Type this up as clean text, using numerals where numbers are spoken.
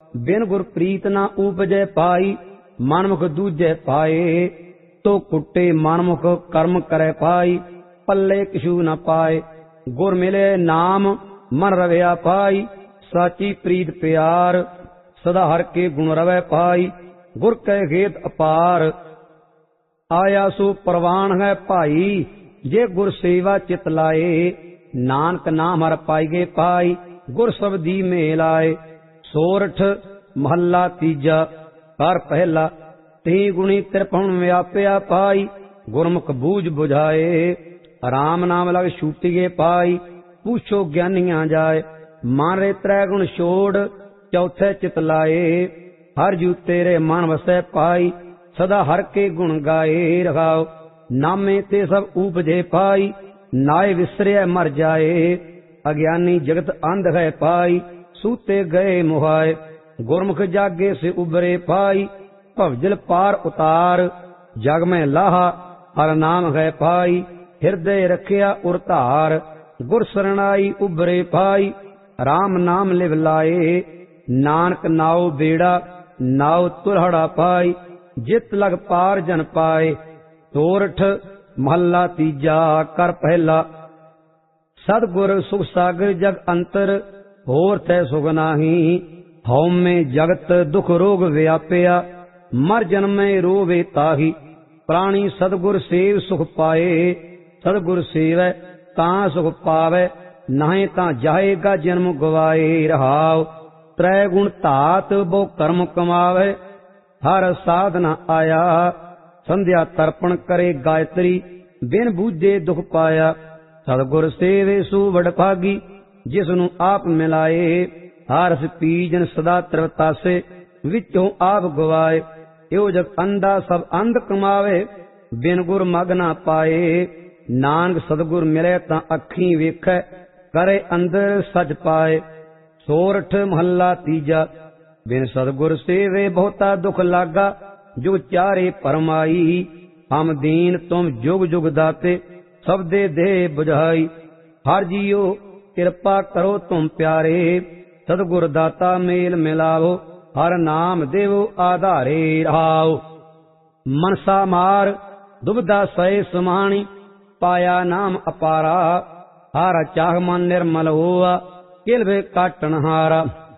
बिन गुर प्रीत न उपजै पाई, मनमुख दूजे पाए। तो कुटे मनमुख कर्म करे पाई, पल्ले किशु न पाए। गुर मिले नाम मन रवैया पाई, साची प्रीत प्यार। सदा हर के गुण रवै पाई, गुर कै खेत अपार। आया सो परवान है भाई, जे गुर सेवा चित लाए। नानक नाम हर पाईगे पाई, गुर सबदी मेल आए। सोरठ महला तीजा। कर पहला। ती गुणी त्रिपुण व्याप्या पाई, गुरमुख बूझ बुझाए। राम नाम लग छूटिगे पाई, पूछो ज्ञानियां जाए। मारे त्रै गुण छोड़, चौथे चित लाए। हर जू तेरे मन वसै पाई, सदा हर के गुण गाए। रखाओ नामे ते सब उपजे पाई, नाय विसरिया मर जाए। अज्ञानी जगत अंध है पाई, सूते गए मुहाए। गुरमुख जागे से उबरे पाई, भवजल पार उतार। जग में लाहा हर नाम है पाई, हृदय रखिया उरतार। गुर शरणाई उबरे पाई, राम नाम लिव लाए। नानक नाव बेड़ा, नाव तुरहड़ा पाई, जित लग पार जन पाए। सोरठ महला तीजा। कर पहला। सतगुर सुख सागर जग अंतर, होर तै सुख नाही। हौम में जगत दुख रोग व्याप्या, मर जन्मे रोवे ताही। प्राणी सतगुर सेव सुख पाए, सतगुर सेवै तां सुख पावै। नहीं तां जाएगा जन्म गवाए। रहाव त्रै गुण धात बहु कर्म कमावै, हर साधना आया। संध्या तर्पण करे गायत्री, बिन बूझे दुख पाया। सतगुर सेवे सु वडभागी, जिसनु आप मिलाए। हारस पीजन सदा त्रिवतासे, विचों आप गवाए। यो जग अंधा सब अंध कमावे, बिन गुर मग ना पाए। नानक सतगुर मिले तां अखीं वेखै, करे अंदर सच पाए। सोरठ महला तीजा। बिन सतगुर सेवे बहुता दुख लागा, जुग चारे परमाई। हम दीन तुम जुग जुग दाते, सब दे दे बुझाई। हर जियो कृपा करो तुम प्यारे, सतगुर दाता मेल मिलावो। हर नाम देवो आधारे। रहाओ मनसा मार दुबदा सय समाणी, पाया नाम अपारा। हारा चाह मन निर्मल होआ, किलबे काटन हारा।